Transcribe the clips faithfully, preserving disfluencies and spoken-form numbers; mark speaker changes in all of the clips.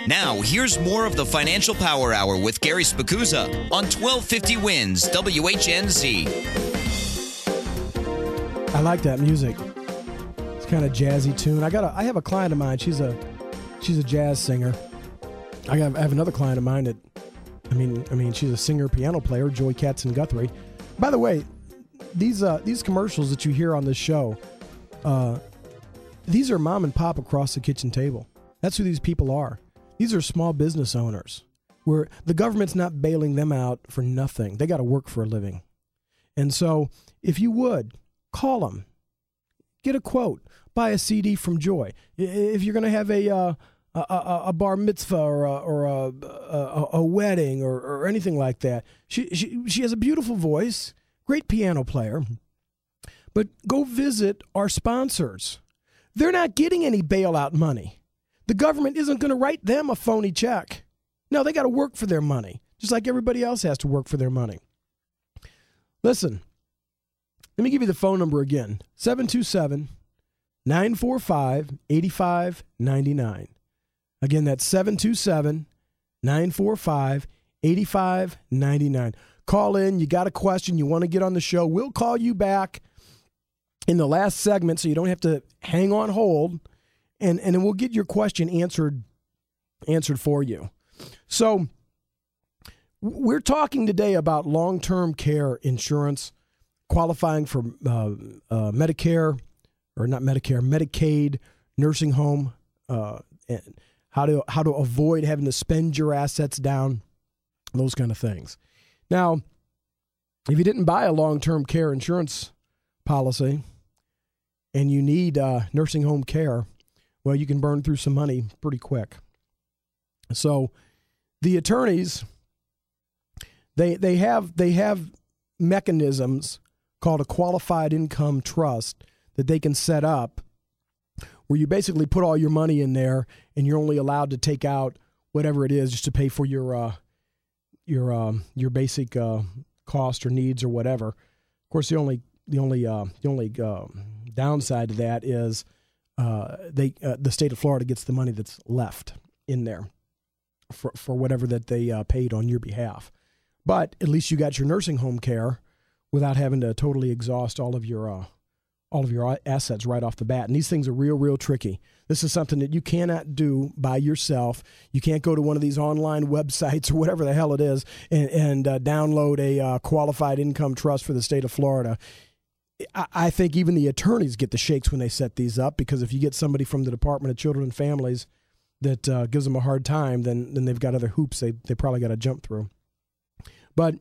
Speaker 1: Now, here's more of the Financial Power Hour with Gary Spicuzza on twelve fifty Wins W H N Z.
Speaker 2: I like that music. It's kind of jazzy tune. I got a, I have a client of mine. She's a she's a jazz singer. I have, I have another client of mine that, I mean, I mean, she's a singer, piano player, Joy Katzen Guthrie. By the way, these uh, these commercials that you hear on this show, uh, these are mom and pop across the kitchen table. That's who these people are. These are small business owners where the government's not bailing them out for nothing. They got to work for a living. And so if you would, call them, get a quote, buy a C D from Joy. If you're going to have a, uh, a, a a bar mitzvah or a, or a, a, a wedding or, or anything like that, she, she, she has a beautiful voice, great piano player. But go visit our sponsors. They're not getting any bailout money. The government isn't going to write them a phony check. No, they got to work for their money, just like everybody else has to work for their money. Listen, let me give you the phone number again, seven two seven, nine four five, eight five nine nine. Again, that's seven two seven, nine four five, eight five nine nine. Call in, you got a question, you want to get on the show, we'll call you back in the last segment so you don't have to hang on hold. And and we'll get your question answered answered for you. So we're talking today about long-term care insurance, qualifying for uh, uh, Medicare, or not Medicare, Medicaid, nursing home, uh, and how to how to avoid having to spend your assets down, those kind of things. Now, if you didn't buy a long-term care insurance policy and you need uh, nursing home care, well, you can burn through some money pretty quick. So the attorneys, they they have they have mechanisms called a qualified income trust that they can set up where you basically put all your money in there and you're only allowed to take out whatever it is just to pay for your uh, your um, your basic uh, cost or needs or whatever. Of course, the only the only uh, the only uh, downside to that is Uh, they uh, the state of Florida gets the money that's left in there for for whatever that they uh, paid on your behalf. But at least you got your nursing home care without having to totally exhaust all of your uh, all of your assets right off the bat. And these things are real, real tricky. This is something that you cannot do by yourself. You can't go to one of these online websites or whatever the hell it is and, and uh, download a uh, qualified income trust for the state of Florida. I think even the attorneys get the shakes when they set these up, because if you get somebody from the Department of Children and Families that uh, gives them a hard time, then then they've got other hoops they, they probably got to jump through. But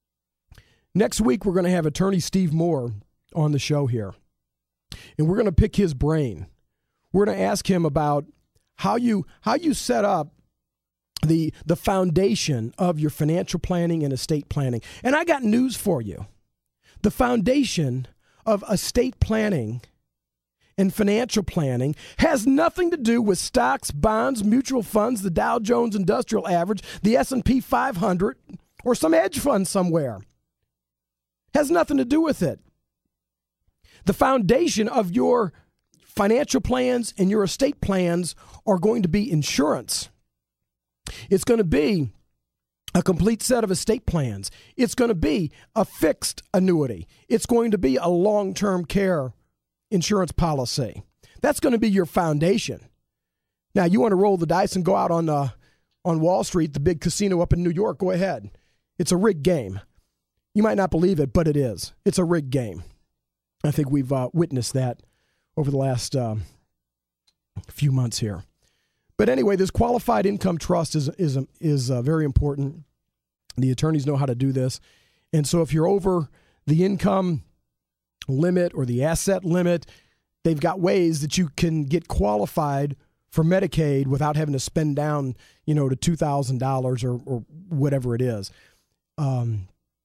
Speaker 2: next week, we're going to have attorney Steve Moore on the show here, and we're going to pick his brain. We're going to ask him about how you how you set up the the foundation of your financial planning and estate planning. And I got news for you. The foundation of estate planning and financial planning has nothing to do with stocks, bonds, mutual funds, the Dow Jones Industrial Average, the S and P five hundred, or some hedge fund somewhere. Has nothing to do with it. The foundation of your financial plans and your estate plans are going to be insurance. It's going to be a complete set of estate plans. It's going to be a fixed annuity. It's going to be a long-term care insurance policy. That's going to be your foundation. Now, you want to roll the dice and go out on uh, on Wall Street, the big casino up in New York, go ahead. It's a rigged game. You might not believe it, but it is. It's a rigged game. I think we've uh, witnessed that over the last uh, few months here. But anyway, this qualified income trust is is is uh, very important. The attorneys know how to do this. And so if you're over the income limit or the asset limit, they've got ways that you can get qualified for Medicaid without having to spend down, you know, to two thousand dollars or, or whatever it is. Um,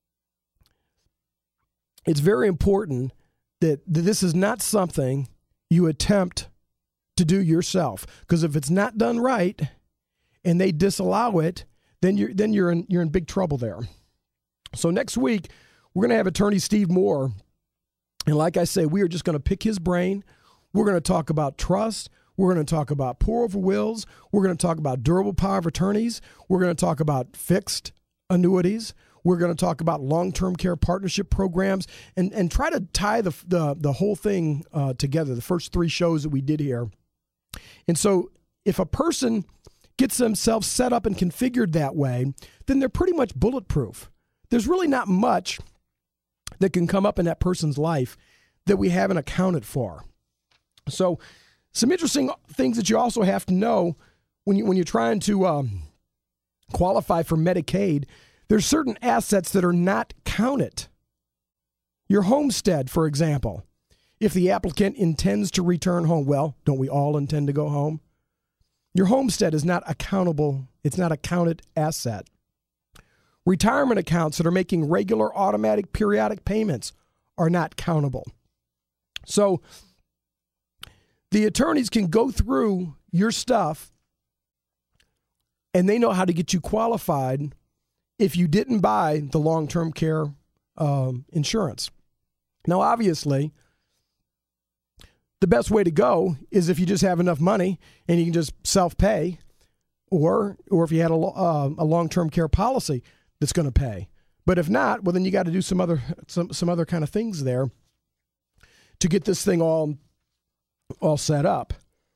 Speaker 2: it's very important that, that this is not something you attempt to do yourself, because if it's not done right and they disallow it, then you're then you're in you're in big trouble there. So next week we're going to have attorney Steve Moore, and like I say, we are just going to pick his brain. We're going to talk about trust. We're going to talk about pour-over wills. We're going to talk about durable power of attorneys. We're going to talk about fixed annuities. We're going to talk about long-term care partnership programs and, and try to tie the, the, the whole thing uh, together, the first three shows that we did here. And so if a person gets themselves set up and configured that way, then they're pretty much bulletproof. There's really not much that can come up in that person's life that we haven't accounted for. So some interesting things that you also have to know when, you, when you're trying to um, qualify for Medicaid, there's certain assets that are not counted. Your homestead, for example. If the applicant intends to return home, well, don't we all intend to go home? Your homestead is not accountable. It's not a counted asset. Retirement accounts that are making regular, automatic, periodic payments are not countable. So the attorneys can go through your stuff and they know how to get you qualified if you didn't buy the long-term care um, insurance. Now, obviously, the best way to go is if you just have enough money and you can just self-pay, or or if you had a, uh, a long-term care policy that's going to pay. But if not, well, then you got to do some other some some other kind of things there to get this thing all all set up.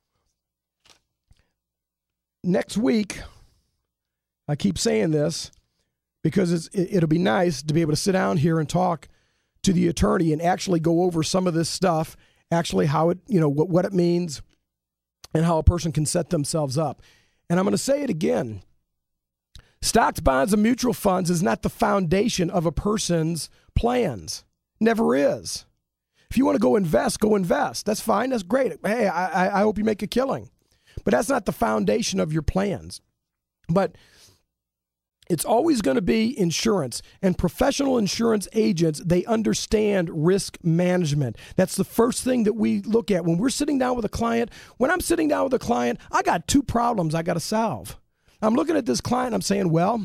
Speaker 2: Next week, I keep saying this because it's, it, it'll be nice to be able to sit down here and talk to the attorney and actually go over some of this stuff, actually how it, you know, what, what it means and how a person can set themselves up. And I'm going to say it again. Stocks, bonds, and mutual funds is not the foundation of a person's plans. Never is. If you want to go invest, go invest. That's fine. That's great. Hey, I, I hope you make a killing. But that's not the foundation of your plans. But it's always going to be insurance. And professional insurance agents, they understand risk management. That's the first thing that we look at when we're sitting down with a client. When I'm sitting down with a client, I got two problems I got to solve. I'm looking at this client, I'm saying, well,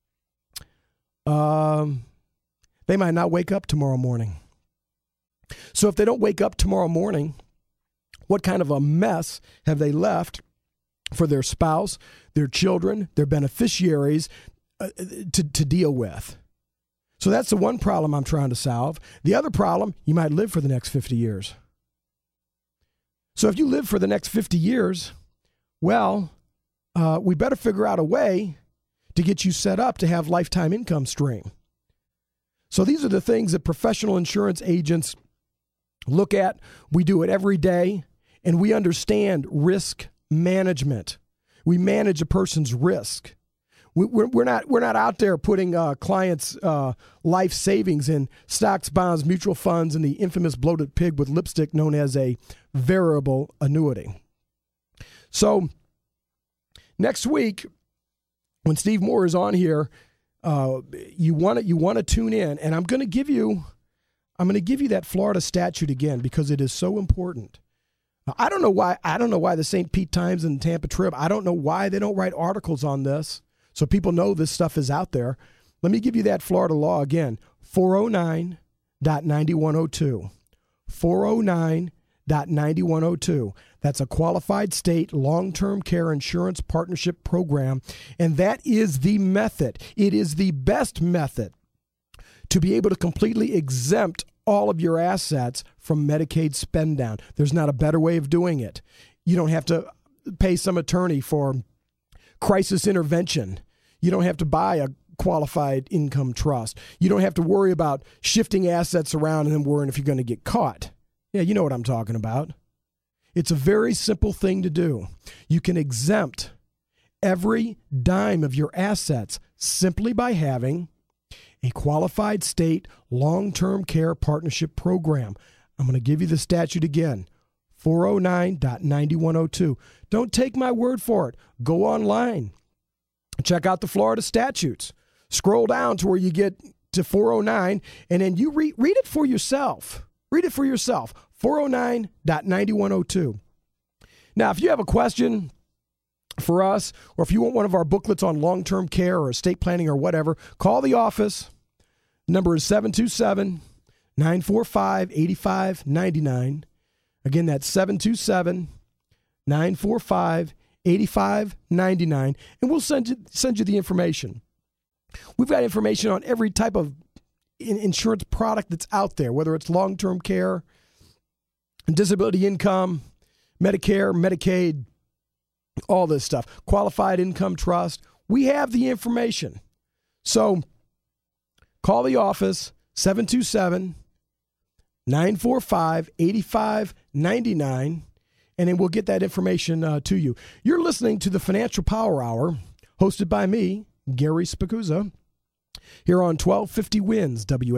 Speaker 2: um, they might not wake up tomorrow morning. So if they don't wake up tomorrow morning, what kind of a mess have they left for their spouse, their children, their beneficiaries uh, to, to deal with? So that's the one problem I'm trying to solve. The other problem, you might live for the next fifty years. So if you live for the next fifty years, well, uh, we better figure out a way to get you set up to have lifetime income stream. So these are the things that professional insurance agents look at. We do it every day, and we understand risk management. We manage a person's risk. We, we're, we're not we're not out there putting uh, clients' uh, life savings in stocks, bonds, mutual funds, and the infamous bloated pig with lipstick known as a variable annuity. So next week, when Steve Moore is on here, uh, you want to you want to tune in, and I'm going to give you I'm going to give you that Florida statute again because it is so important. I don't know why I don't know why the Saint Pete Times and Tampa Trib, I don't know why they don't write articles on this so people know this stuff is out there. Let me give you that Florida law again. four oh nine point nine one oh two. four oh nine point nine one oh two. That's a qualified state long-term care insurance partnership program, and that is the method. It is the best method to be able to completely exempt all of your assets from Medicaid spend down. There's not a better way of doing it. You don't have to pay some attorney for crisis intervention. You don't have to buy a qualified income trust. You don't have to worry about shifting assets around and then worrying if you're going to get caught. Yeah, you know what I'm talking about. It's a very simple thing to do. You can exempt every dime of your assets simply by having a qualified state long-term care partnership program. I'm going to give you the statute again, four oh nine point nine one oh two. Don't take my word for it. Go online. Check out the Florida statutes. Scroll down to where you get to four oh nine, and then you read, read it for yourself. Read it for yourself, four oh nine point nine one oh two. Now, if you have a question for us, or if you want one of our booklets on long-term care or estate planning or whatever, call the office. The number is seven two seven, nine four five, eight five nine nine. Again, that's seven two seven, nine four five, eight five nine nine, and we'll send you, send you the information. We've got information on every type of in- insurance product that's out there, whether it's long-term care, disability income, Medicare, Medicaid, all this stuff, qualified income trust. We have the information. So call the office, seven two seven, nine four five, eight five nine nine, and then we'll get that information uh, to you. You're listening to the Financial Power Hour, hosted by me, Gary Spicuzza, here on twelve fifty Wins W